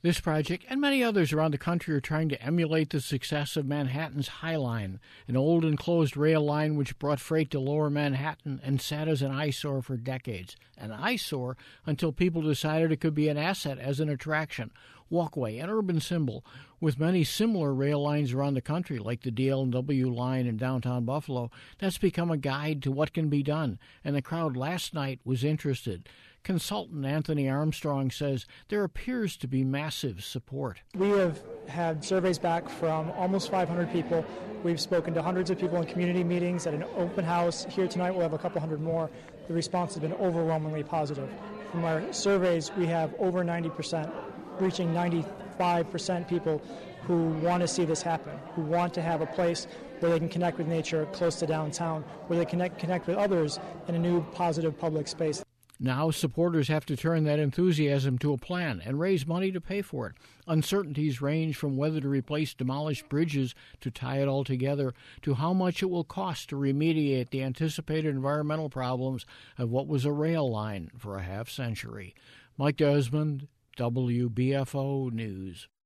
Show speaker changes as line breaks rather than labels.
This project and many others around the country are trying to emulate the success of Manhattan's High Line, an old enclosed rail line which brought freight to lower Manhattan and sat as an eyesore for decades. An eyesore until people decided it could be an asset as an attraction, walkway, an urban symbol, with many similar rail lines around the country, like the DL&W line in downtown Buffalo. That's become a guide to what can be done, and the crowd last night was interested. Consultant Anthony Armstrong says there appears to be massive support.
We have had surveys back from almost 500 people. We've spoken to hundreds of people in community meetings, at an open house. Here tonight we'll have a couple hundred more. The response has been overwhelmingly positive. From our surveys, we have over 90%, reaching 95% people who want to see this happen, who want to have a place where they can connect with nature close to downtown, where they connect with others in a new positive public space.
Now supporters have to turn that enthusiasm to a plan and raise money to pay for it. Uncertainties range from whether to replace demolished bridges to tie it all together to how much it will cost to remediate the anticipated environmental problems of what was a rail line for a half century. Mike Desmond, WBFO News.